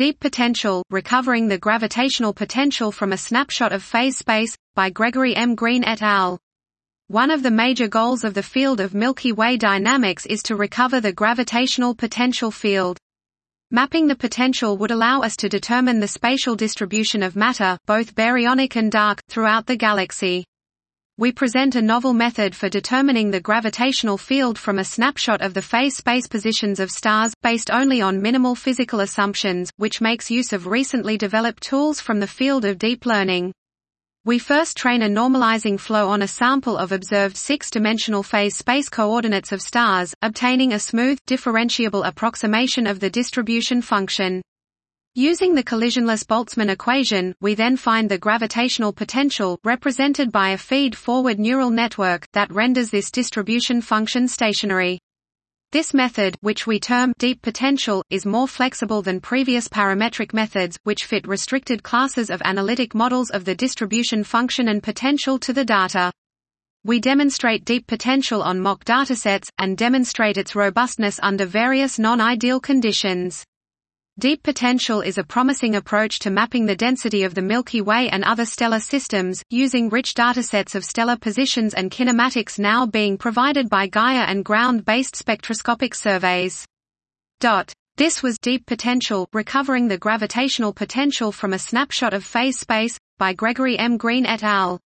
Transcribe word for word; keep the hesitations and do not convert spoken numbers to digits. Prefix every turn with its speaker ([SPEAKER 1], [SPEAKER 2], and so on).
[SPEAKER 1] Deep Potential, Recovering the Gravitational Potential from a Snapshot of Phase Space, by Gregory M. Green et al. One of the major goals of the field of Milky Way dynamics is to recover the gravitational potential field. Mapping the potential would allow us to determine the spatial distribution of matter, both baryonic and dark, throughout the galaxy. We present a novel method for determining the gravitational field from a snapshot of the phase space positions of stars, based only on minimal physical assumptions, which makes use of recently developed tools from the field of deep learning. We first train a normalizing flow on a sample of observed six-dimensional phase space coordinates of stars, obtaining a smooth, differentiable approximation of the distribution function. Using the collisionless Boltzmann equation, we then find the gravitational potential, represented by a feed-forward neural network, that renders this distribution function stationary. This method, which we term deep potential, is more flexible than previous parametric methods, which fit restricted classes of analytic models of the distribution function and potential to the data. We demonstrate deep potential on mock datasets, and demonstrate its robustness under various non-ideal conditions. Deep potential is a promising approach to mapping the density of the Milky Way and other stellar systems, using rich datasets of stellar positions and kinematics now being provided by Gaia and ground-based spectroscopic surveys. This was Deep Potential, Recovering the Gravitational Potential from a Snapshot of Phase Space, by Gregory M. Green et al.